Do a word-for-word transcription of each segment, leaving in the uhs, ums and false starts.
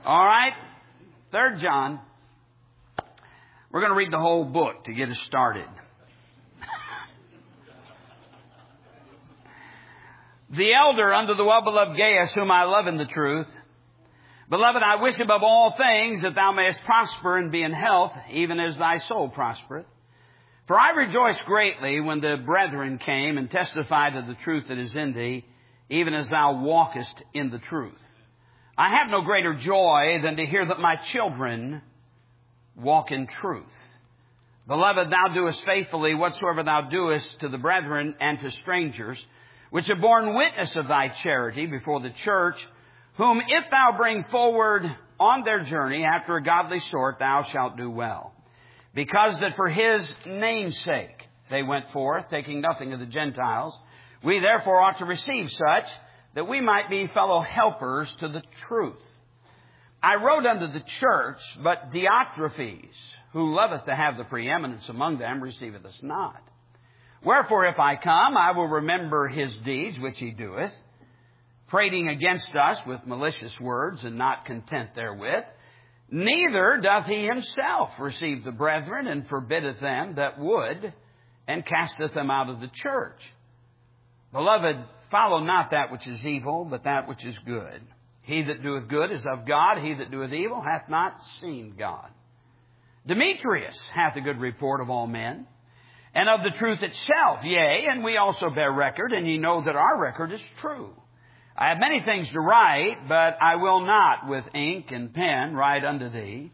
All right. Third John. We're going to read the whole book to get us started. The elder unto the well-beloved Gaius, whom I love in the truth. Beloved, I wish above all things that thou mayest prosper and be in health, even as thy soul prospereth. For I rejoiced greatly when the brethren came and testified of the truth that is in thee, even as thou walkest in the truth. I have no greater joy than to hear that my children walk in truth. Beloved, thou doest faithfully whatsoever thou doest to the brethren and to strangers, which have borne witness of thy charity before the church, whom if thou bring forward on their journey after a godly sort, thou shalt do well. Because that for his name's sake they went forth, taking nothing of the Gentiles, we therefore ought to receive such, that we might be fellow helpers to the truth. I wrote unto the church, but Diotrephes, who loveth to have the preeminence among them, receiveth us not. Wherefore, if I come, I will remember his deeds which he doeth, prating against us with malicious words, and not content therewith. Neither doth he himself receive the brethren, and forbiddeth them that would, and casteth them out of the church. Beloved, follow not that which is evil, but that which is good. He that doeth good is of God. He that doeth evil hath not seen God. Demetrius hath a good report of all men, and of the truth itself, yea, and we also bear record, and ye know that our record is true. I have many things to write, but I will not with ink and pen write unto thee.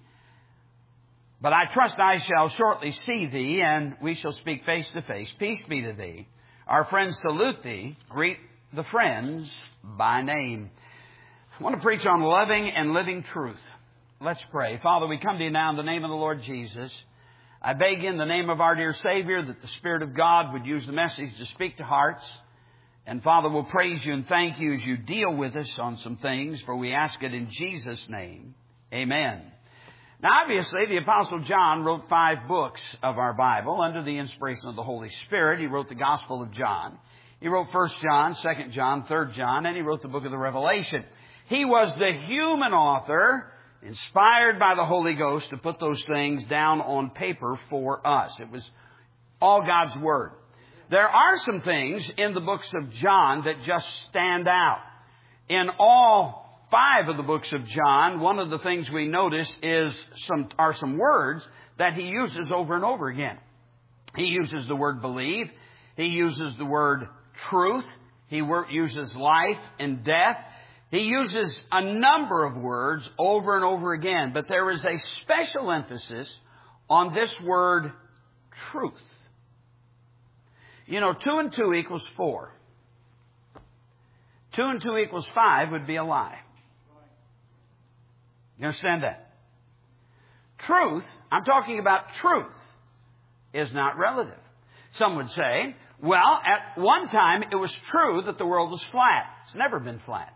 But I trust I shall shortly see thee, and we shall speak face to face. Peace be to thee. Our friends salute thee. Greet the friends by name. I want to preach on loving and living truth. Let's pray. Father, we come to you now in the name of the Lord Jesus. I beg in the name of our dear Savior that the Spirit of God would use the message to speak to hearts. And Father, we'll praise you and thank you as you deal with us on some things, for we ask it in Jesus' name. Amen. Now, obviously, the Apostle John wrote five books of our Bible under the inspiration of the Holy Spirit. He wrote the Gospel of John. He wrote First John, Second John, Third John, and he wrote the book of the Revelation. He was the human author, inspired by the Holy Ghost to put those things down on paper for us. It was all God's Word. There are some things in the books of John that just stand out. In all five of the books of John, one of the things we notice is some are some words that he uses over and over again. He uses the word believe. He uses the word truth. He uses life and death. He uses a number of words over and over again. But there is a special emphasis on this word truth. You know, two and two equals four. Two and two equals five would be a lie. You understand that? Truth, I'm talking about truth, is not relative. Some would say, well, at one time it was true that the world was flat. It's never been flat.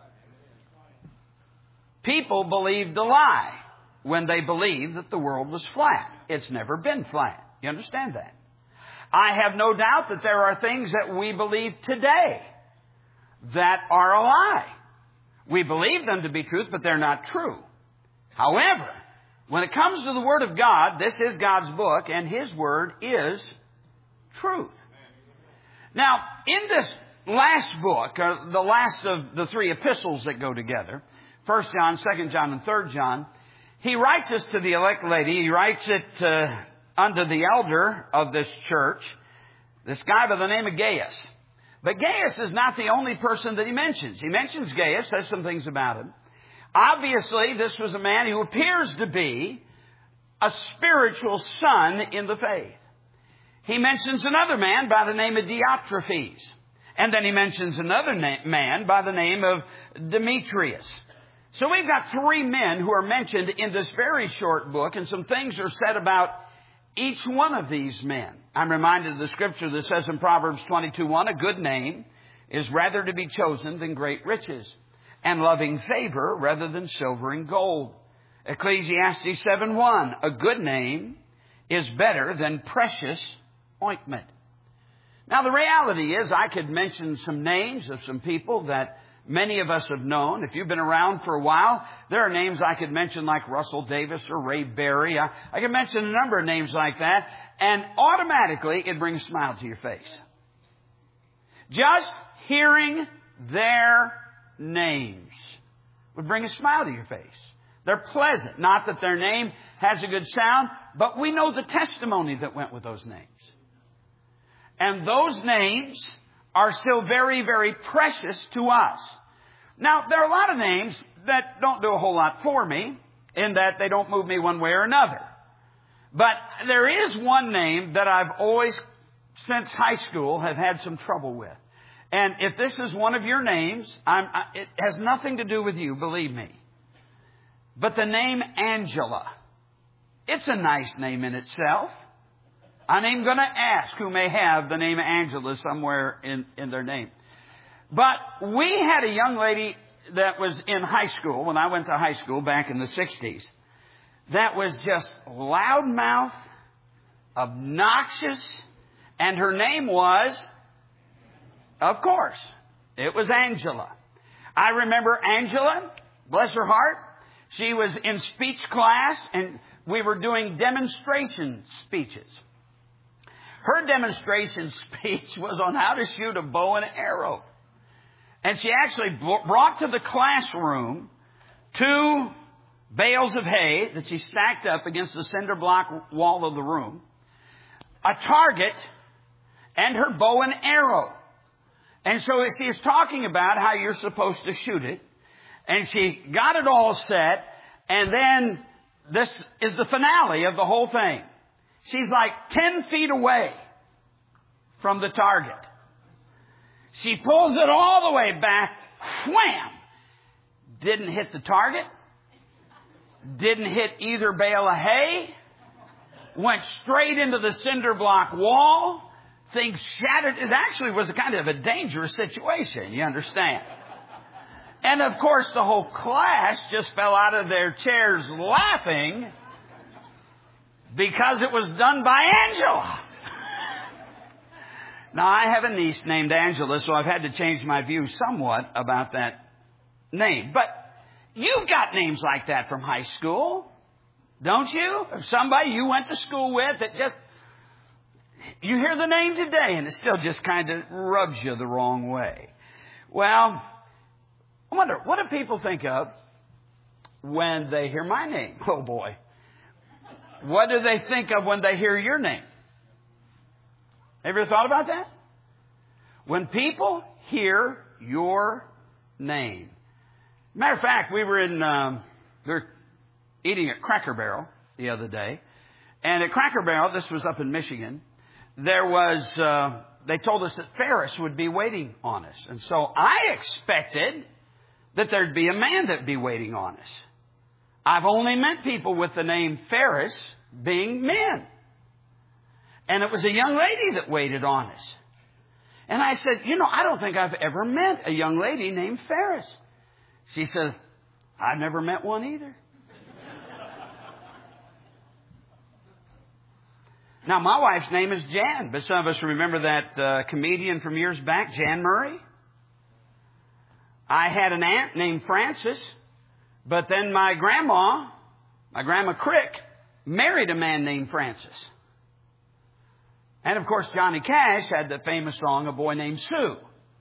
People believed a lie when they believed that the world was flat. It's never been flat. You understand that? I have no doubt that there are things that we believe today that are a lie. We believe them to be truth, but they're not true. However, when it comes to the Word of God, this is God's book, and His Word is truth. Now, in this last book, or the last of the three epistles that go together, First John, Second John, and Third John, he writes this to the elect lady. He writes it uh, unto the elder of this church, this guy by the name of Gaius. But Gaius is not the only person that he mentions. He mentions Gaius, says some things about him. Obviously, this was a man who appears to be a spiritual son in the faith. He mentions another man by the name of Diotrephes. And then he mentions another na- man by the name of Demetrius. So we've got three men who are mentioned in this very short book, and some things are said about each one of these men. I'm reminded of the scripture that says in Proverbs twenty-two one, a good name is rather to be chosen than great riches, and loving favor rather than silver and gold. Ecclesiastes seven one, a good name is better than precious ointment. Now, the reality is I could mention some names of some people that many of us have known. If you've been around for a while, there are names I could mention like Russell Davis or Ray Berry. I, I can mention a number of names like that, and automatically it brings a smile to your face. Just hearing their names would bring a smile to your face. They're pleasant. Not that their name has a good sound, but we know the testimony that went with those names. And those names are still very, very precious to us. Now, there are a lot of names that don't do a whole lot for me, in that they don't move me one way or another. But there is one name that I've always, since high school, have had some trouble with. And if this is one of your names, I'm, I, it has nothing to do with you, believe me. But the name Angela, it's a nice name in itself. I'm even going to ask who may have the name Angela somewhere in, in their name. But we had a young lady that was in high school, when I went to high school back in the sixties, that was just loudmouth, obnoxious, and her name was, of course, it was Angela. I remember Angela, bless her heart, she was in speech class, and we were doing demonstration speeches. Her demonstration speech was on how to shoot a bow and arrow. And she actually brought to the classroom two bales of hay that she stacked up against the cinder block wall of the room, a target, and her bow and arrow. And so she is talking about how you're supposed to shoot it. And she got it all set. And then this is the finale of the whole thing. She's like ten feet away from the target. She pulls it all the way back. Wham! Didn't hit the target. Didn't hit either bale of hay. Went straight into the cinder block wall. Things shattered. It actually was a kind of a dangerous situation, you understand. And of course the whole class just fell out of their chairs laughing because it was done by Angela. Now, I have a niece named Angela, so I've had to change my view somewhat about that name. But you've got names like that from high school, don't you? Of somebody you went to school with that just, you hear the name today and it still just kind of rubs you the wrong way. Well, I wonder, what do people think of when they hear my name? Oh, boy. What do they think of when they hear your name? Have you ever thought about that? When people hear your name. Matter of fact, we were in, um, we were eating at Cracker Barrel the other day. And at Cracker Barrel, this was up in Michigan, there was, uh, they told us that Ferris would be waiting on us. And so I expected that there'd be a man that'd be waiting on us. I've only met people with the name Ferris being men. And it was a young lady that waited on us. And I said, you know, I don't think I've ever met a young lady named Ferris. She said, I've never met one either. Now, my wife's name is Jan, but some of us remember that uh, comedian from years back, Jan Murray. I had an aunt named Frances, but then my grandma, my grandma Crick, married a man named Francis. And of course, Johnny Cash had the famous song, A Boy Named Sue,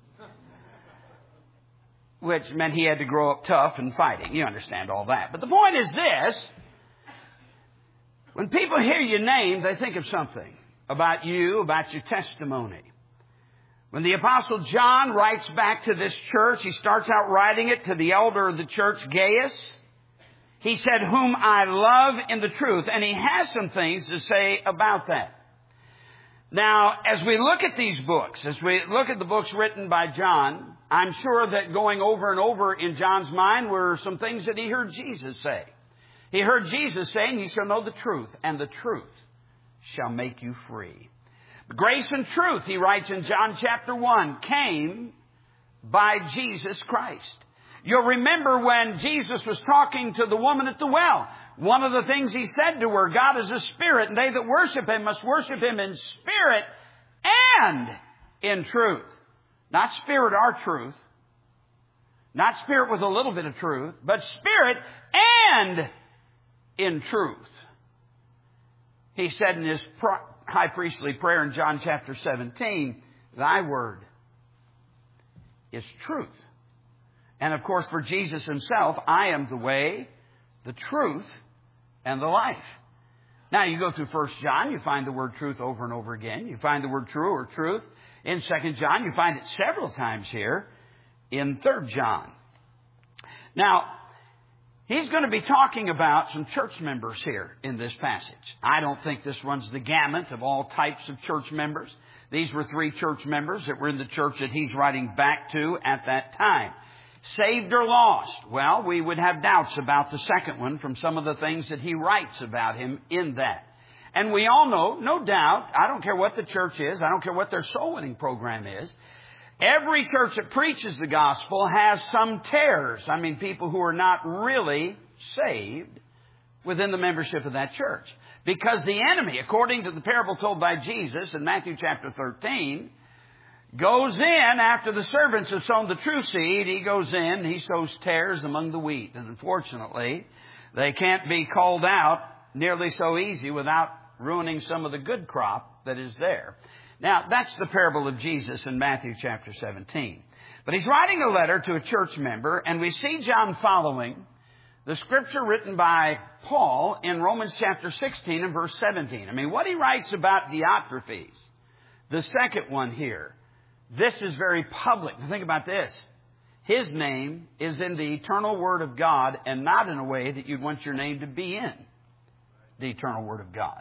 which meant he had to grow up tough and fighting. You understand all that. But the point is this. When people hear your name, they think of something about you, about your testimony. When the Apostle John writes back to this church, he starts out writing it to the elder of the church, Gaius. He said, whom I love in the truth. And he has some things to say about that. Now, as we look at these books, as we look at the books written by John, I'm sure that going over and over in John's mind were some things that he heard Jesus say. He heard Jesus saying, you shall know the truth, and the truth shall make you free. Grace and truth, he writes in John chapter one, came by Jesus Christ. You'll remember when Jesus was talking to the woman at the well. One of the things he said to her, God is a spirit, and they that worship him must worship him in spirit and in truth. Not spirit or truth, Not spirit with a little bit of truth, but spirit and in truth. He said in his high priestly prayer in John chapter seventeen, thy word is truth. And of course, for Jesus himself, I am the way, the truth, and the life. Now, you go through First John, you find the word truth over and over again. You find the word true or truth in Second John. You find it several times here in Third John. Now, he's going to be talking about some church members here in this passage. I don't think this runs the gamut of all types of church members. These were three church members that were in the church that he's writing back to at that time. Saved or lost? Well, we would have doubts about the second one from some of the things that he writes about him in that. And we all know, no doubt, I don't care what the church is, I don't care what their soul winning program is, every church that preaches the gospel has some tares. I mean, people who are not really saved within the membership of that church. Because the enemy, according to the parable told by Jesus in Matthew chapter thirteen, goes in after the servants have sown the true seed. He goes in, he sows tares among the wheat. And unfortunately, they can't be called out nearly so easy without ruining some of the good crop that is there. Now, that's the parable of Jesus in Matthew chapter seventeen. But he's writing a letter to a church member, and we see John following the scripture written by Paul in Romans chapter sixteen and verse seventeen. I mean, what he writes about Diotrephes, the second one here, this is very public. Think about this. His name is in the eternal Word of God and not in a way that you'd want your name to be in the eternal Word of God.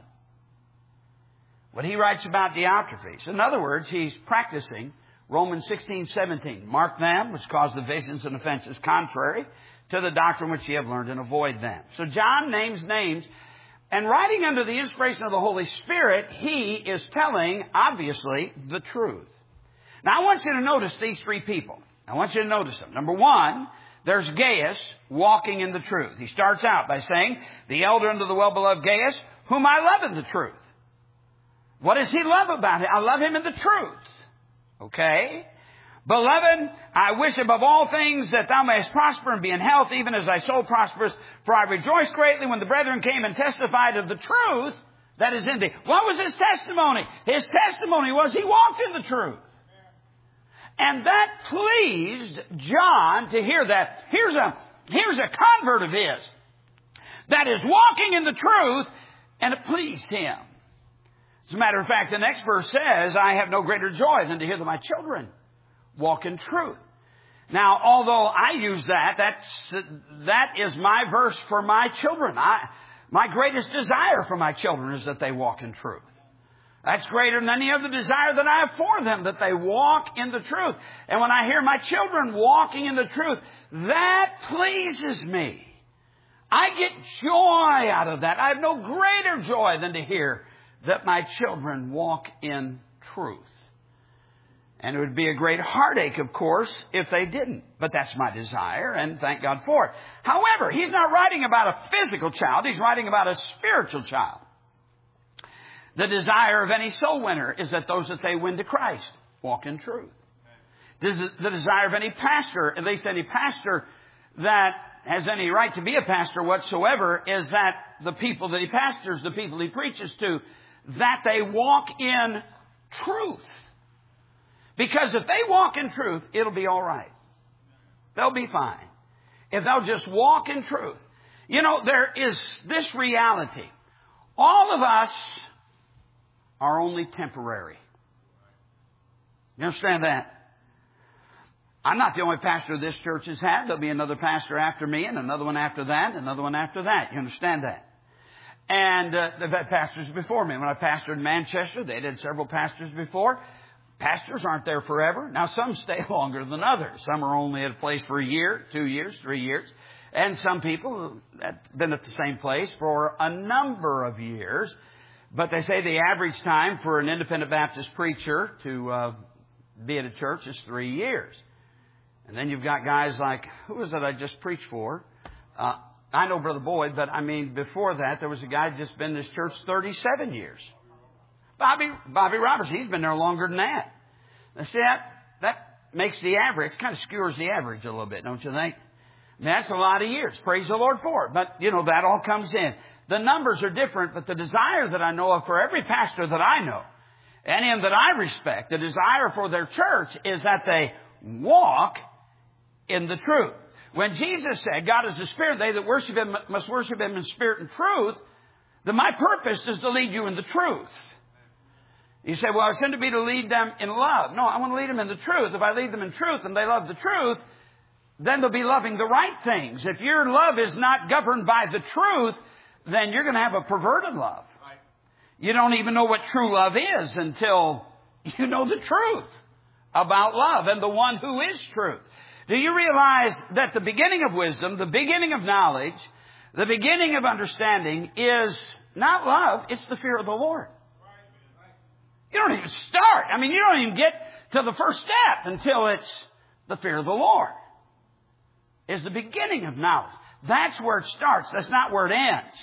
What he writes about Diotrephes. In other words, he's practicing Romans sixteen, seventeen. Mark them, which cause divisions and offenses contrary to the doctrine which ye have learned, and avoid them. So John names names. And writing under the inspiration of the Holy Spirit, he is telling, obviously, the truth. Now, I want you to notice these three people. I want you to notice them. Number one, there's Gaius walking in the truth. He starts out by saying, the elder unto the well-beloved Gaius, whom I love in the truth. What does he love about him? I love him in the truth. Okay? Beloved, I wish above all things that thou mayest prosper and be in health, even as thy soul prospers. For I rejoiced greatly when the brethren came and testified of the truth that is in thee. What was his testimony? His testimony was he walked in the truth. And that pleased John to hear that. Here's a, here's a convert of his that is walking in the truth, and it pleased him. As a matter of fact, the next verse says, I have no greater joy than to hear that my children walk in truth. Now, although I use that, that's, that is my verse for my children. I, my greatest desire for my children is that they walk in truth. That's greater than any other desire that I have for them, that they walk in the truth. And when I hear my children walking in the truth, that pleases me. I get joy out of that. I have no greater joy than to hear that my children walk in truth. And it would be a great heartache, of course, if they didn't. But that's my desire, and thank God for it. However, he's not writing about a physical child. He's writing about a spiritual child. The desire of any soul winner is that those that they win to Christ walk in truth. The desire of any pastor, at least any pastor that has any right to be a pastor whatsoever, is that the people that he pastors, the people he preaches to, that they walk in truth. Because if they walk in truth, it'll be all right. They'll be fine. If they'll just walk in truth. You know, there is this reality. All of us are only temporary. You understand that? I'm not the only pastor this church has had. There'll be another pastor after me, and another one after that, and another one after that. You understand that? And uh, they've had pastors before me. When I pastored in Manchester, they had several pastors before. Pastors aren't there forever. Now, some stay longer than others. Some are only at a place for a year, two years, three years. And some people have been at the same place for a number of years. But they say the average time for an independent Baptist preacher to uh, be at a church is three years. And then you've got guys like, who was it I just preached for? Uh, I know Brother Boyd, but I mean, before that, there was a guy just been in this church thirty-seven years. Bobby, Bobby Roberts, he's been there longer than that. Now, see, that, that makes the average, kind of skewers the average a little bit, don't you think? And that's a lot of years. Praise the Lord for it. But, you know, that all comes in. The numbers are different, but the desire that I know of for every pastor that I know, any that I respect, the desire for their church is that they walk in the truth. When Jesus said, God is the Spirit, they that worship Him must worship Him in spirit and truth, then my purpose is to lead you in the truth. You say, well, I sent to be to lead them in love. No, I want to lead them in the truth. If I lead them in truth and they love the truth, then they'll be loving the right things. If your love is not governed by the truth, then you're going to have a perverted love. Right. You don't even know what true love is until you know the truth about love and the one who is truth. Do you realize that the beginning of wisdom, the beginning of knowledge, the beginning of understanding is not love, it's the fear of the Lord. You don't even start. I mean, you don't even get to the first step until it's the fear of the Lord. Is the beginning of knowledge. That's where it starts. That's not where it ends.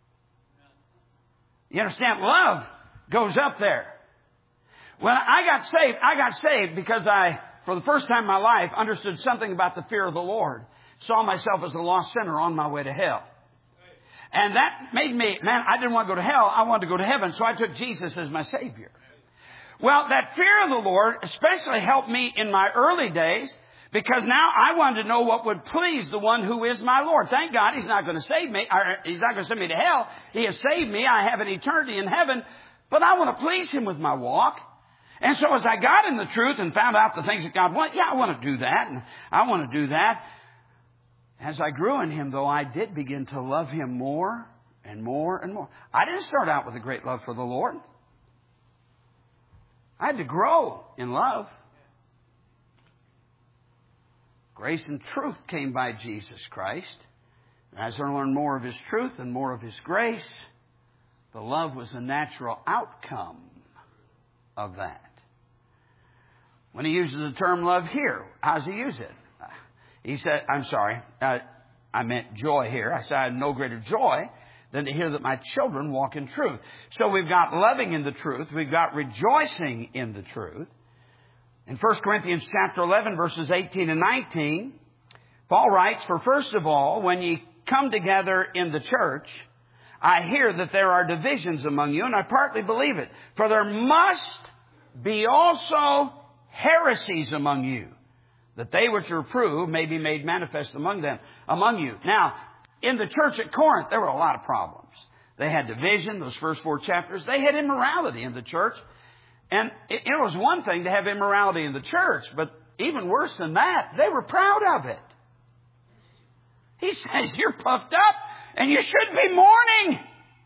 You understand? Love goes up there. When I got saved, I got saved because I, for the first time in my life, understood something about the fear of the Lord. Saw myself as a lost sinner on my way to hell. And that made me, man, I didn't want to go to hell. I wanted to go to heaven. So I took Jesus as my Savior. Well, that fear of the Lord especially helped me in my early days, because now I wanted to know what would please the one who is my Lord. Thank God He's not going to save me. Or He's not going to send me to hell. He has saved me. I have an eternity in heaven. But I want to please Him with my walk. And so as I got in the truth and found out the things that God wants, yeah, I want to do that. And I want to do that. As I grew in Him, though, I did begin to love Him more and more and more. I didn't start out with a great love for the Lord. I had to grow in love. Grace and truth came by Jesus Christ. And as I learned more of His truth and more of His grace, the love was a natural outcome of that. When He uses the term love here, how does He use it? He said, I'm sorry, uh, I meant joy here. I said I have no greater joy than to hear that my children walk in truth. So we've got loving in the truth. We've got rejoicing in the truth. In First Corinthians chapter eleven, verses eighteen and nineteen, Paul writes, for first of all, when ye come together in the church, I hear that there are divisions among you, and I partly believe it. For there must be also heresies among you, that they which are approved may be made manifest among them, among you. Now, in the church at Corinth, there were a lot of problems. They had division, those first four chapters. They had immorality in the church. And it, it was one thing to have immorality in the church, but even worse than that, they were proud of it. He says, you're puffed up and you should be mourning.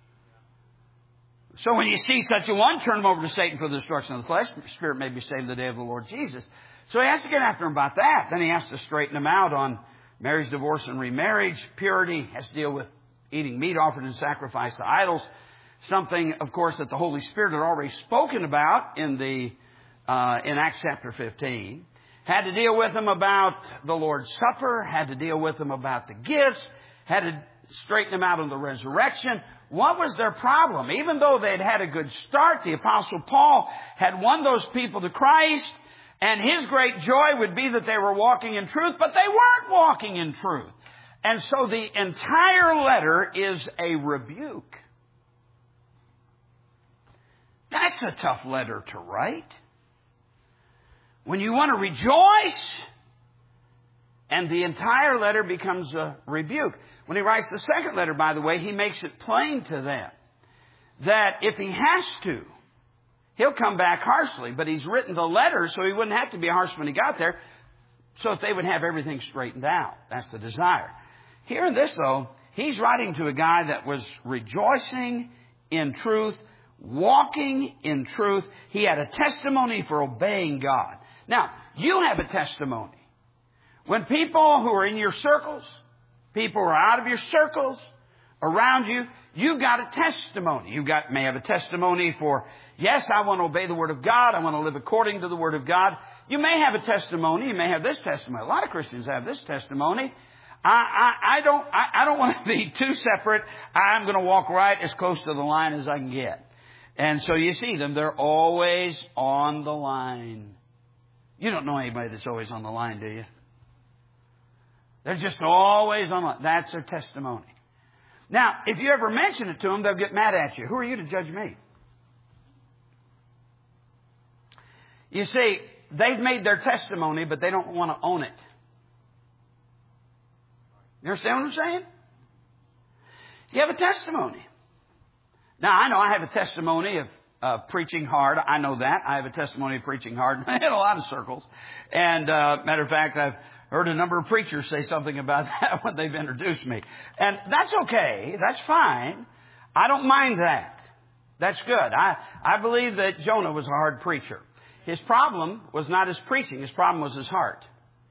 So when you see such a one, turn him over to Satan for the destruction of the flesh. The spirit may be saved in the day of the Lord Jesus. So he has to get after him about that. Then he has to straighten him out on marriage, divorce, and remarriage. Purity has to deal with eating meat offered in sacrifice to idols. Something, of course, that the Holy Spirit had already spoken about in the uh, in Acts chapter fifteen. Had to deal with them about the Lord's Supper. Had to deal with them about the gifts. Had to straighten them out on the resurrection. What was their problem? Even though they had had a good start, the Apostle Paul had won those people to Christ, and his great joy would be that they were walking in truth, but they weren't walking in truth. And so the entire letter is a rebuke. That's a tough letter to write. When you want to rejoice, and the entire letter becomes a rebuke. When he writes the second letter, by the way, he makes it plain to them that if he has to, he'll come back harshly. But he's written the letter so he wouldn't have to be harsh when he got there, so that they would have everything straightened out. That's the desire. Here in this, though, he's writing to a guy that was rejoicing in truth, walking in truth. He had a testimony for obeying God. Now, you have a testimony. When people who are in your circles, people who are out of your circles, around you, you've got a testimony. You got may have a testimony for, yes, I want to obey the Word of God. I want to live according to the Word of God. You may have a testimony. You may have this testimony. A lot of Christians have this testimony. I, I, I don't, I, I don't want to be too separate. I'm going to walk right as close to the line as I can get. And so you see them. They're always on the line. You don't know anybody that's always on the line, do you? They're just always on the line. That's their testimony. Now, if you ever mention it to them, they'll get mad at you. Who are you to judge me? You see, they've made their testimony, but they don't want to own it. You understand what I'm saying? You have a testimony. Now, I know I have a testimony of uh, preaching hard. I know that. I have a testimony of preaching hard in a lot of circles. And, uh, matter of fact, I've heard a number of preachers say something about that when they've introduced me. And that's okay. That's fine. I don't mind that. That's good. I, I believe that Jonah was a hard preacher. His problem was not his preaching. His problem was his heart.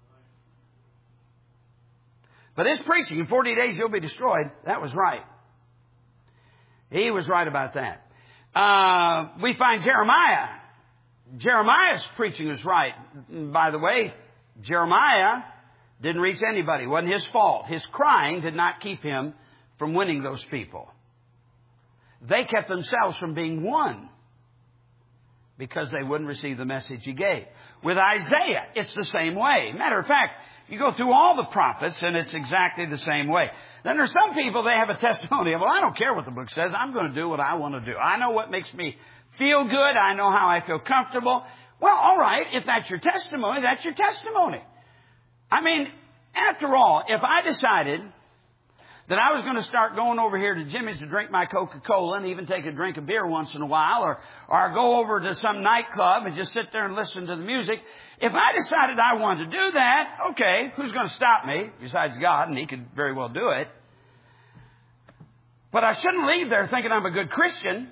But his preaching, in forty days you'll be destroyed, that was right. He was right about that. Uh, we find Jeremiah. Jeremiah's preaching was right. By the way, Jeremiah didn't reach anybody. It wasn't his fault. His crying did not keep him from winning those people. They kept themselves from being won because they wouldn't receive the message he gave. With Isaiah, it's the same way. Matter of fact, you go through all the prophets and it's exactly the same way. Then there's some people, they have a testimony of, well, I don't care what the book says. I'm going to do what I want to do. I know what makes me feel good. I know how I feel comfortable. Well, all right. If that's your testimony, that's your testimony. I mean, after all, if I decided that I was going to start going over here to Jimmy's to drink my Coca-Cola and even take a drink of beer once in a while, or, or go over to some nightclub and just sit there and listen to the music, if I decided I wanted to do that, okay, who's going to stop me besides God? And He could very well do it. But I shouldn't leave there thinking I'm a good Christian.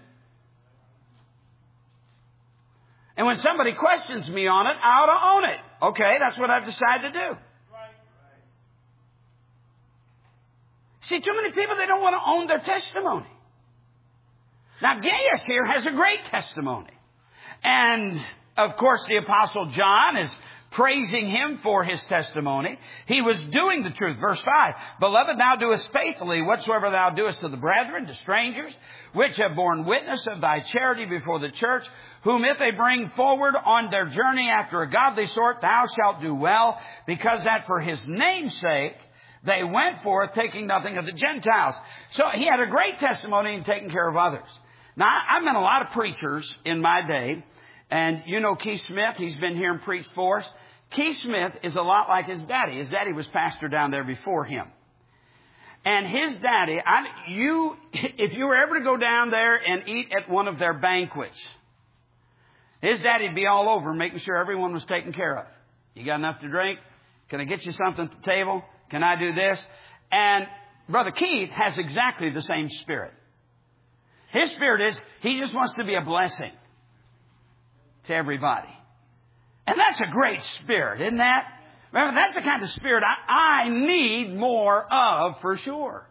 And when somebody questions me on it, I ought to own it. Okay, that's what I've decided to do. See, too many people, they don't want to own their testimony. Now, Gaius here has a great testimony. And, of course, the Apostle John is praising him for his testimony. He was doing the truth. Verse five, Beloved, thou doest faithfully whatsoever thou doest to the brethren, to strangers, which have borne witness of thy charity before the church, whom if they bring forward on their journey after a godly sort, thou shalt do well, because that for his name's sake they went forth, taking nothing of the Gentiles. So he had a great testimony in taking care of others. Now, I've met a lot of preachers in my day, and you know Keith Smith. He's been here and preached for us. Keith Smith is a lot like his daddy. His daddy was pastor down there before him. And his daddy, I, you, if you were ever to go down there and eat at one of their banquets, his daddy would be all over making sure everyone was taken care of. You got enough to drink? Can I get you something at the table? Can I do this? And Brother Keith has exactly the same spirit. His spirit is, he just wants to be a blessing to everybody. And that's a great spirit, isn't that? Remember, that's the kind of spirit I, I need more of for sure.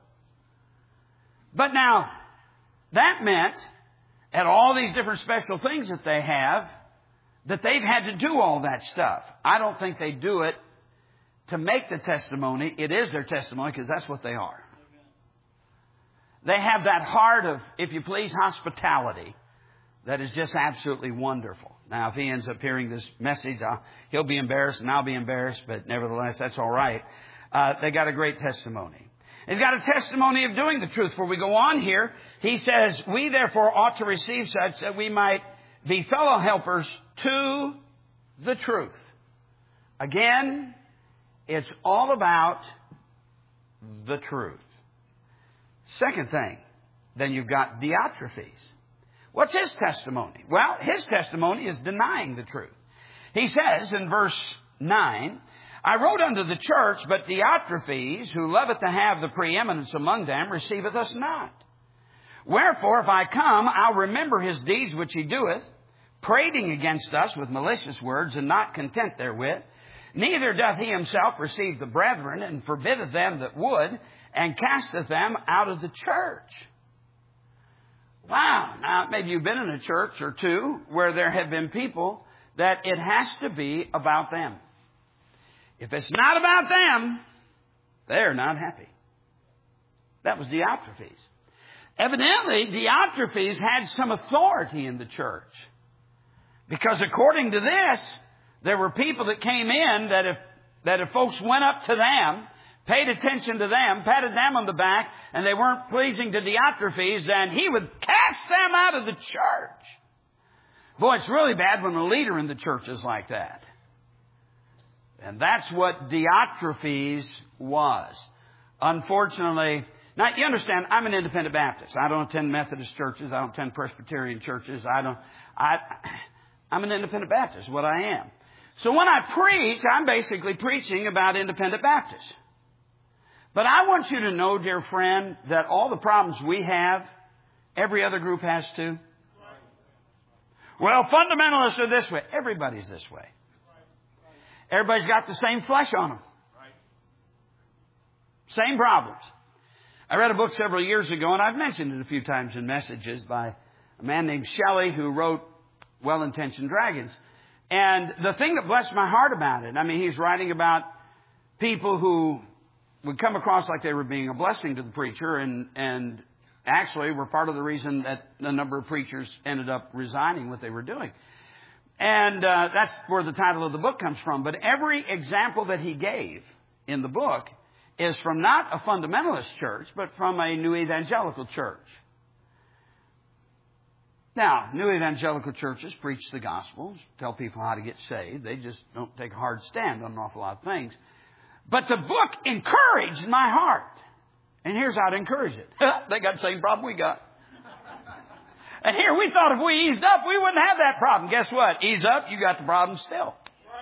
But now, that meant, at all these different special things that they have, that they've had to do all that stuff. I don't think they do it to make the testimony. It is their testimony because that's what they are. They have that heart of, if you please, hospitality that is just absolutely wonderful. Now, if he ends up hearing this message, I'll, he'll be embarrassed and I'll be embarrassed, but nevertheless, that's all right. Uh, they got a great testimony. He's got a testimony of doing the truth. For we go on here, he says, we therefore ought to receive such that we might be fellow helpers to the truth. Again, it's all about the truth. Second thing, then you've got Diotrephes. What's his testimony? Well, his testimony is denying the truth. He says in verse nine, I wrote unto the church, but Diotrephes, who loveth to have the preeminence among them, receiveth us not. Wherefore, if I come, I'll remember his deeds which he doeth, prating against us with malicious words, and not content therewith. Neither doth he himself receive the brethren, and forbiddeth them that would, and casteth them out of the church. Wow. Now, maybe you've been in a church or two where there have been people that it has to be about them. If it's not about them, they're not happy. That was Diotrephes. Evidently, Diotrephes had some authority in the church. Because according to this, There were people that came in that if, that if folks went up to them, paid attention to them, patted them on the back, and they weren't pleasing to Diotrephes, then he would cast them out of the church. Boy, it's really bad when a leader in the church is like that. And that's what Diotrephes was. Unfortunately, now you understand, I'm an independent Baptist. I don't attend Methodist churches. I don't attend Presbyterian churches. I don't, I, I'm an independent Baptist, what I am. So when I preach, I'm basically preaching about independent Baptists. But I want you to know, dear friend, that all the problems we have, every other group has too. Well, fundamentalists are this way. Everybody's this way. Everybody's got the same flesh on them. Same problems. I read a book several years ago, and I've mentioned it a few times in messages, by a man named Shelley who wrote Well-Intentioned Dragons. And the thing that blessed my heart about it, I mean, he's writing about people who would come across like they were being a blessing to the preacher, and, and actually were part of the reason that a number of preachers ended up resigning what they were doing. And uh, that's where the title of the book comes from. But every example that he gave in the book is from not a fundamentalist church, but from a new evangelical church. Now, new evangelical churches preach the gospel, tell people how to get saved. They just don't take a hard stand on an awful lot of things. But the book encouraged my heart. And here's how to encourage it. They got the same problem we got. And here we thought if we eased up, we wouldn't have that problem. Guess what? Ease up, you got the problem still.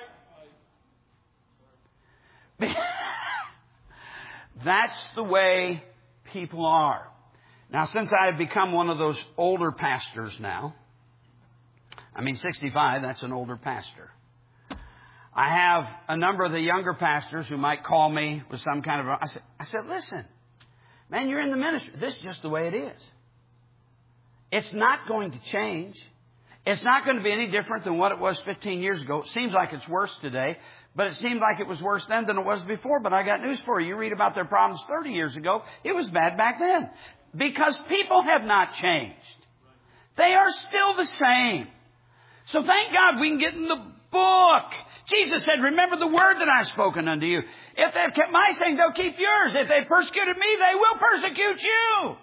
That's the way people are. Now, since I have become one of those older pastors now, I mean sixty-five, that's an older pastor. I have a number of the younger pastors who might call me with some kind of... A, I said, I said, listen, man, you're in the ministry. This is just the way it is. It's not going to change. It's not going to be any different than what it was fifteen years ago. It seems like it's worse today, but it seemed like it was worse then than it was before. But I got news for you. You read about their problems thirty years ago. It was bad back then. Because people have not changed. They are still the same. So thank God we can get in the book. Jesus said, remember the word that I've spoken unto you. If they've kept my saying, they'll keep yours. If they've persecuted me, they will persecute you.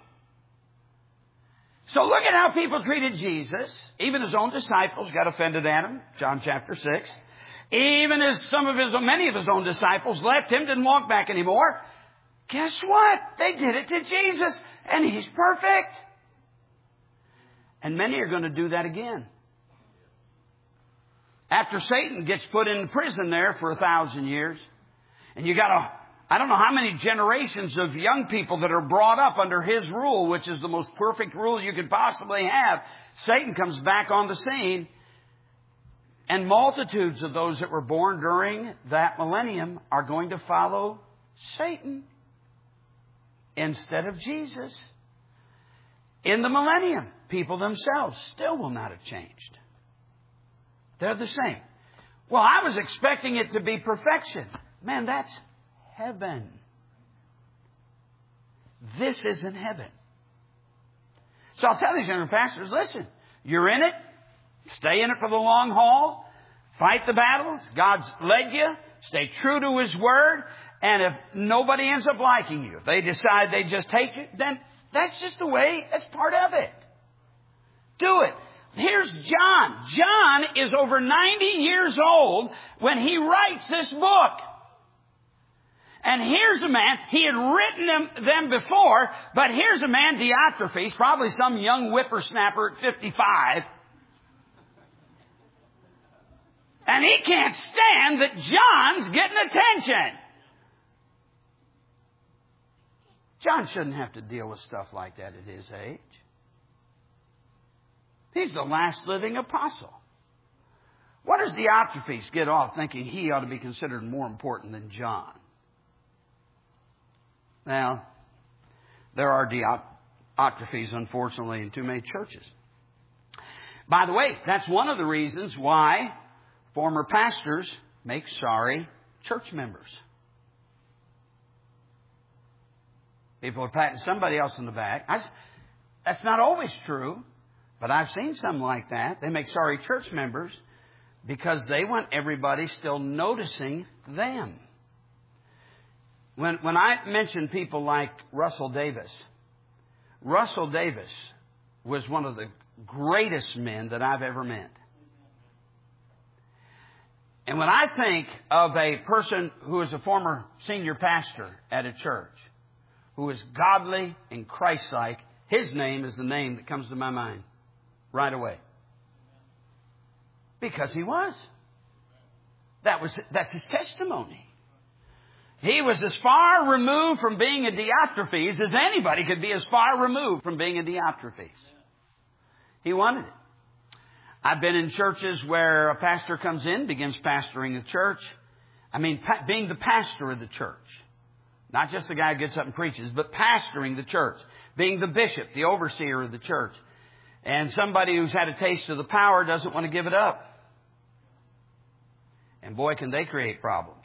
So look at how people treated Jesus. Even his own disciples got offended at him. John chapter six. Even as some of his, many of his own disciples left him, didn't walk back anymore. Guess what? They did it to Jesus, and he's perfect. And many are going to do that again. After Satan gets put in prison there for a thousand years, and you got a, I don't know how many generations of young people that are brought up under his rule, which is the most perfect rule you could possibly have. Satan comes back on the scene, and multitudes of those that were born during that millennium are going to follow Satan instead of Jesus. In the millennium, people themselves still will not have changed. They're the same. Well, I was expecting it to be perfection. Man, that's heaven. This isn't heaven. So I'll tell these younger pastors, listen, you're in it. Stay in it for the long haul. Fight the battles. God's led you. Stay true to His Word. And if nobody ends up liking you, if they decide they just hate you, then that's just the way, that's part of it. Do it. Here's John. John is over ninety years old when he writes this book. And here's a man, he had written them, them before, but here's a man, Diotrephes, probably some young whippersnapper at fifty-five. And he can't stand that John's getting attention. John shouldn't have to deal with stuff like that at his age. He's the last living apostle. What does Diotrephes get off thinking he ought to be considered more important than John? Now, there are Diotrephes, unfortunately, in too many churches. By the way, that's one of the reasons why former pastors make sorry church members. People are patting somebody else in the back. I, that's not always true, but I've seen some like that. They make sorry church members Because they want everybody still noticing them. When, when I mention people like Russell Davis, Russell Davis was one of the greatest men that I've ever met. And when I think of a person who is a former senior pastor at a church, who is godly and Christ-like, his name is the name that comes to my mind right away. Because he was. That was, that's his testimony. He was as far removed from being a Diotrephes as anybody could be as far removed from being a Diotrephes. He wanted it. I've been in churches where a pastor comes in, begins pastoring the church. I mean, pa- being the pastor of the church. Not just the guy who gets up and preaches, but pastoring the church. Being the bishop, the overseer of the church. And somebody who's had a taste of the power doesn't want to give it up. And boy, can they create problems.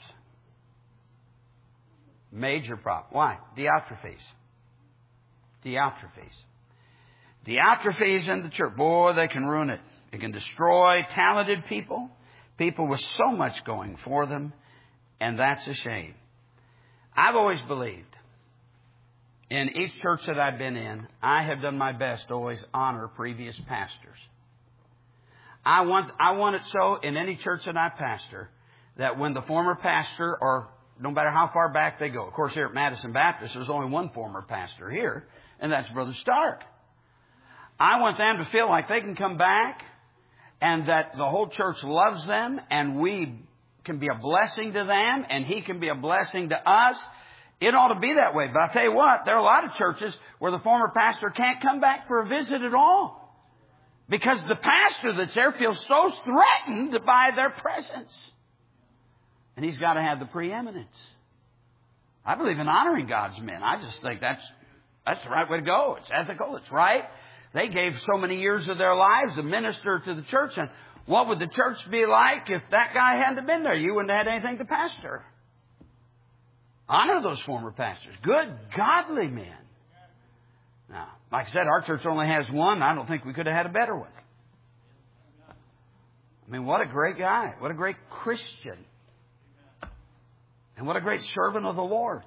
Major problem. Why? Diotrephes. Diotrephes. Diotrephes in the church. Boy, they can ruin it. They can destroy talented people. People with so much going for them. And that's a shame. I've always believed in each church that I've been in, I have done my best to always honor previous pastors. I want, I want it so in any church that I pastor that when the former pastor, or no matter how far back they go, of course here at Madison Baptist there's only one former pastor here, and that's Brother Stark. I want them to feel like they can come back and that the whole church loves them and we can be a blessing to them and he can be a blessing to us. It ought to be that way. But I'll tell you what, there are a lot of churches where the former pastor can't come back for a visit at all. Because the pastor that's there feels so threatened by their presence. And he's got to have the preeminence. I believe in honoring God's men. I just think that's that's the right way to go. It's ethical. It's right. They gave so many years of their lives to minister to the church. And what would the church be like if that guy hadn't been there? You wouldn't have had anything to pastor. Honor those former pastors. Good, godly men. Now, like I said, our church only has one. I don't think we could have had a better one. I mean, what a great guy. What a great Christian. And what a great servant of the Lord.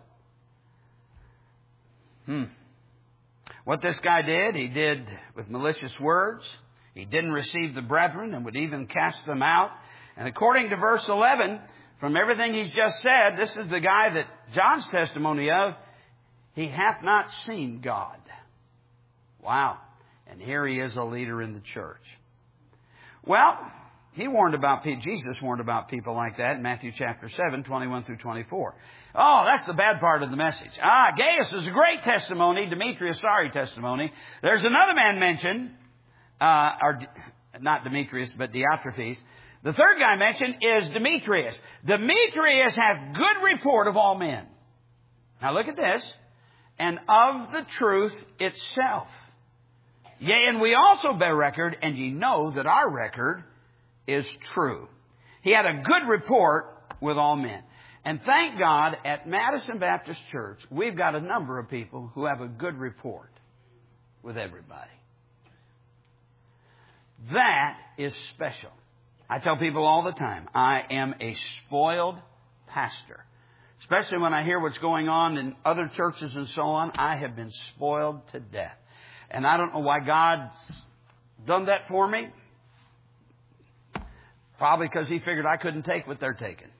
Hmm. What this guy did, he did with malicious words. He didn't receive the brethren and would even cast them out. And according to verse eleven, from everything he's just said, this is the guy that John's testimony of. He hath not seen God. Wow. And here he is, a leader in the church. Well, he warned about people, Jesus warned about people like that in Matthew chapter seven, twenty-one through twenty-four. Oh, that's the bad part of the message. Ah, Gaius is a great testimony. Demetrius, sorry testimony. There's another man mentioned, uh, or not Demetrius, but Diotrephes. The third guy mentioned is Demetrius. Demetrius hath good report of all men. Now look at this. And of the truth itself. Yea, and we also bear record, and ye know that our record is true. He had a good report with all men. And thank God, at Madison Baptist Church, we've got a number of people who have a good report with everybody. That is special. I tell people all the time, I am a spoiled pastor. Especially when I hear what's going on in other churches and so on, I have been spoiled to death. And I don't know why God's done that for me. Probably because He figured I couldn't take what they're taking.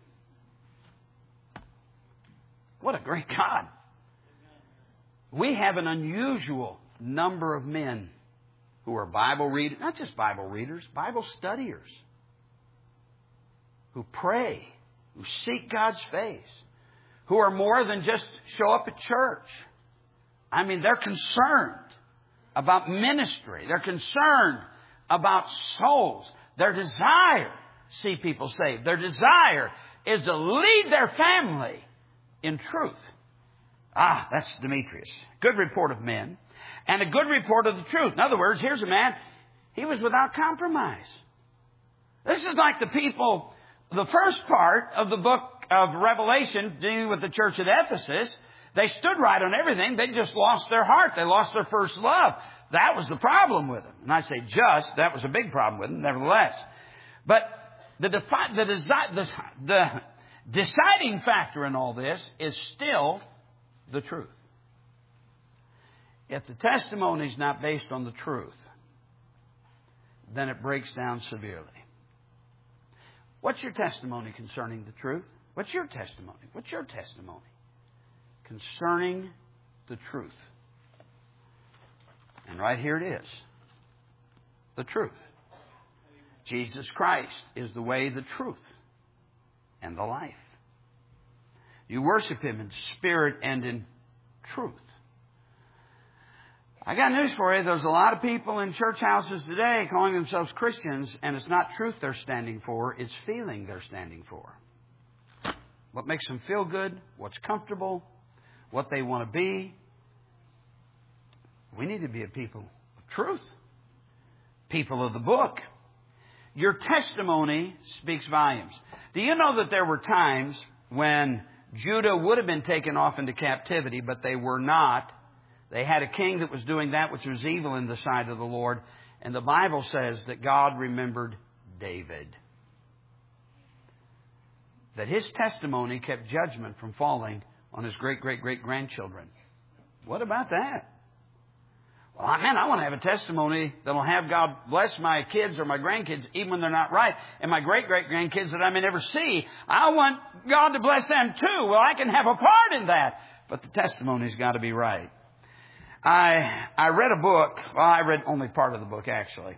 What a great God. We have an unusual number of men who are Bible readers, not just Bible readers, Bible studiers, who pray, who seek God's face, who are more than just show up at church. I mean, they're concerned about ministry. They're concerned about souls. Their desire, see people saved. Their desire is to lead their family in truth. Ah, that's Demetrius. Good report of men. And a good report of the truth. In other words, here's a man, he was without compromise. This is like the people, the first part of the book of Revelation dealing with the church at Ephesus. They stood right on everything. They just lost their heart. They lost their first love. That was the problem with them. And I say just, that was a big problem with them, nevertheless. But the, defi- the, desi- the, the deciding factor in all this is still the truth. If the testimony is not based on the truth, then it breaks down severely. What's your testimony concerning the truth? What's your testimony? What's your testimony concerning the truth? And right here it is. The truth. Jesus Christ is the way, the truth, and the life. You worship Him in spirit and in truth. I got news for you. There's a lot of people in church houses today calling themselves Christians, and it's not truth they're standing for, it's feeling they're standing for. What makes them feel good, what's comfortable, what they want to be. We need to be a people of truth. People of the book. Your testimony speaks volumes. Do you know that there were times when Judah would have been taken off into captivity, but they were not? They had a king that was doing that which was evil in the sight of the Lord. And the Bible says that God remembered David. That his testimony kept judgment from falling on his great-great-great-grandchildren. What about that? Well, man, I want to have a testimony that will have God bless my kids or my grandkids even when they're not right. And my great-great-grandkids that I may never see, I want God to bless them too. Well, I can have a part in that. But the testimony's got to be right. I I read a book. Well, I read only part of the book, actually.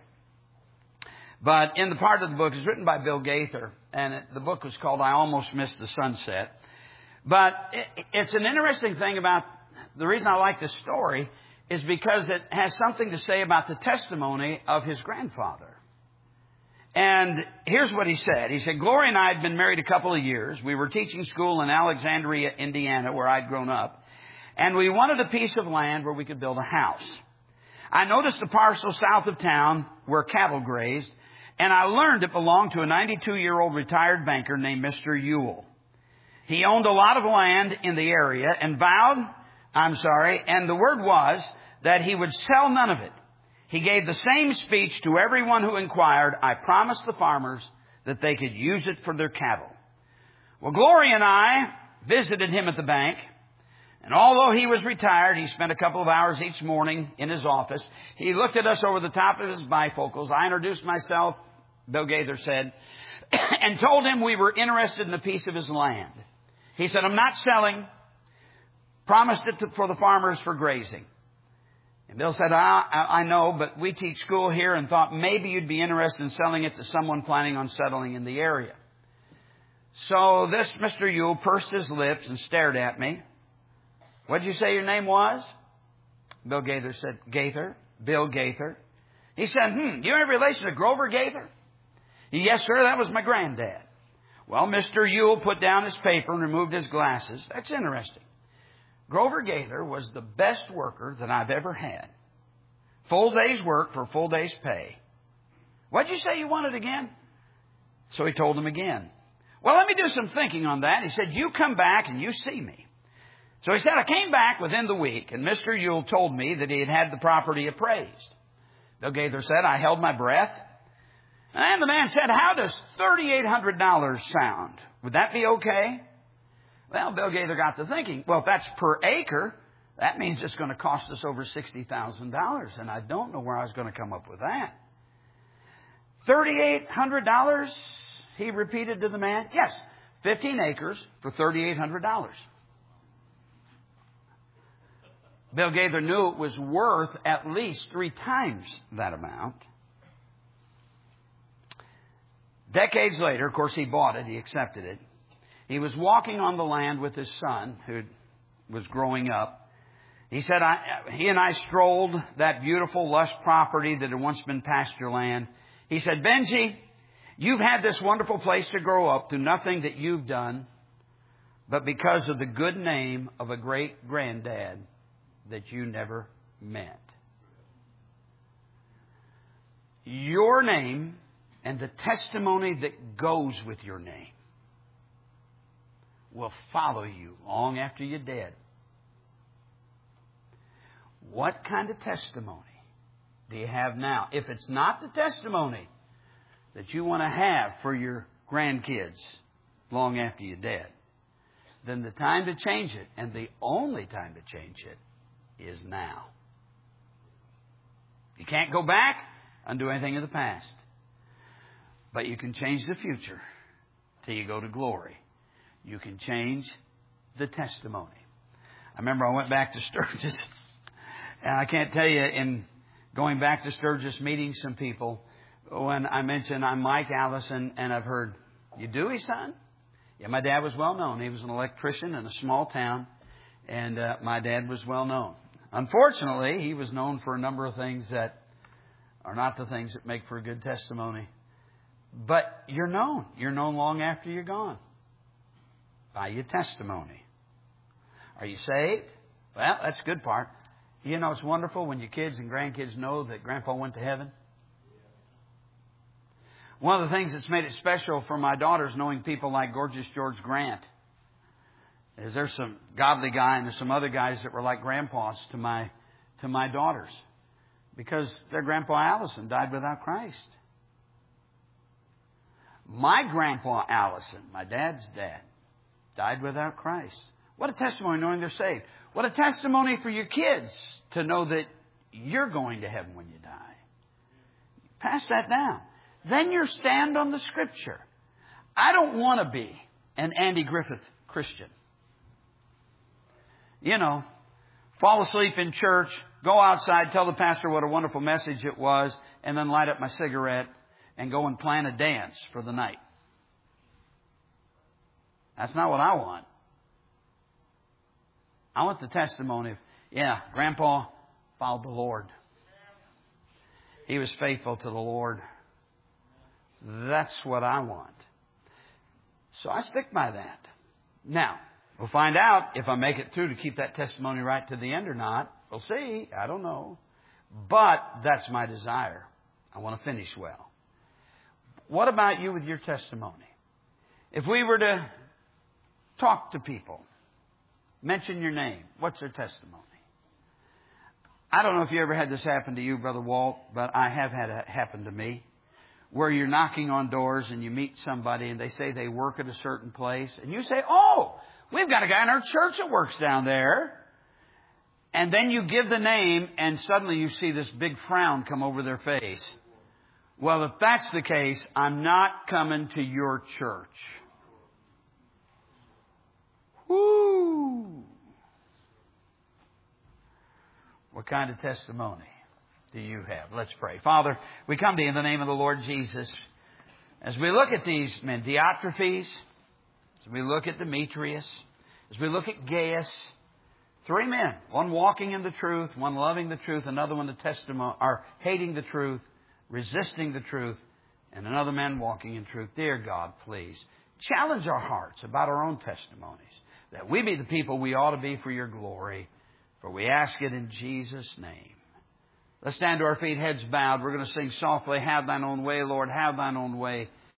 But in the part of the book, it's written by Bill Gaither. And it, the book was called I Almost Missed the Sunset. But it, it's an interesting thing about, the reason I like this story is because it has something to say about the testimony of his grandfather. And here's what he said. He said, Gloria and I had been married a couple of years. We were teaching school in Alexandria, Indiana, where I'd grown up. And we wanted a piece of land where we could build a house. I noticed a parcel south of town where cattle grazed, and I learned it belonged to a ninety-two-year-old retired banker named Mister Ewell. He owned a lot of land in the area and vowed, I'm sorry, and the word was that he would sell none of it. He gave the same speech to everyone who inquired. I promised the farmers that they could use it for their cattle. Well, Gloria and I visited him at the bank. And although he was retired, he spent a couple of hours each morning in his office. He looked at us over the top of his bifocals. I introduced myself, Bill Gaither said, and told him we were interested in a piece of his land. He said, I'm not selling. Promised it to, for the farmers for grazing. And Bill said, I, I, I know, but we teach school here and thought maybe you'd be interested in selling it to someone planning on settling in the area. So this Mister Ewell pursed his lips and stared at me. What did you say your name was? Bill Gaither said, Gaither. Bill Gaither. He said, hmm, you have a relation to Grover Gaither? Yes, sir, that was my granddad. Well, Mister Ewell put down his paper and removed his glasses. That's interesting. Grover Gaither was the best worker that I've ever had. Full day's work for full day's pay. What did you say you wanted again? So he told him again. Well, let me do some thinking on that. He said, you come back and you see me. So he said, I came back within the week, and Mister Ewell told me that he had had the property appraised. Bill Gaither said, I held my breath. And the man said, how does three thousand eight hundred dollars sound? Would that be okay? Well, Bill Gaither got to thinking, well, if that's per acre, that means it's going to cost us over sixty thousand dollars, and I don't know where I was going to come up with that. three thousand eight hundred dollars, he repeated to the man. Yes, fifteen acres for three thousand eight hundred dollars. Bill Gaither knew it was worth at least three times that amount. Decades later, of course, he bought it. He accepted it. He was walking on the land with his son, who was growing up. He said, I, he and I strolled that beautiful, lush property that had once been pasture land. He said, Benji, you've had this wonderful place to grow up through nothing that you've done, but because of the good name of a great granddad that you never met. Your name and the testimony that goes with your name will follow you long after you're dead. What kind of testimony do you have now? If it's not the testimony that you want to have for your grandkids long after you're dead, then the time to change it, and the only time to change it, is now. You can't go back, undo anything of the past. But you can change the future till you go to glory. You can change the testimony. I remember I went back to Sturgis, and I can't tell you, in going back to Sturgis, meeting some people, when I mentioned I'm Mike Allison, and I've heard, you Dewey, son? Yeah, my dad was well known. He was an electrician in a small town, and uh, my dad was well known. Unfortunately, he was known for a number of things that are not the things that make for a good testimony. But you're known. You're known long after you're gone by your testimony. Are you saved? Well, that's the good part. You know, it's wonderful when your kids and grandkids know that Grandpa went to heaven. One of the things that's made it special for my daughters, knowing people like Gorgeous George Grant, is there's some godly guy and there's some other guys that were like grandpas to my to my daughters, because their Grandpa Allison died without Christ. My Grandpa Allison, my dad's dad, died without Christ. What a testimony knowing they're saved. What a testimony for your kids to know that you're going to heaven when you die. Pass that down. Then you stand on the Scripture. I don't want to be an Andy Griffith Christian. You know, fall asleep in church, go outside, tell the pastor what a wonderful message it was, and then light up my cigarette and go and plan a dance for the night. That's not what I want. I want the testimony of, yeah, Grandpa followed the Lord. He was faithful to the Lord. That's what I want. So I stick by that. Now, we'll find out if I make it through to keep that testimony right to the end or not. We'll see. I don't know. But that's my desire. I want to finish well. What about you with your testimony? If we were to talk to people, mention your name, what's their testimony? I don't know if you ever had this happen to you, Brother Walt, but I have had it happen to me, where you're knocking on doors and you meet somebody and they say they work at a certain place. And you say, oh, we've got a guy in our church that works down there. And then you give the name and suddenly you see this big frown come over their face. Well, if that's the case, I'm not coming to your church. Woo! What kind of testimony do you have? Let's pray. Father, we come to you in the name of the Lord Jesus. As we look at these men, Diotrephes, as we look at Demetrius, as we look at Gaius, three men, one walking in the truth, one loving the truth, another one the testimony, or hating the truth, resisting the truth, and another man walking in truth. Dear God, please challenge our hearts about our own testimonies, that we be the people we ought to be for your glory. For we ask it in Jesus' name. Let's stand to our feet, heads bowed. We're going to sing softly, have thine own way, Lord, have thine own way.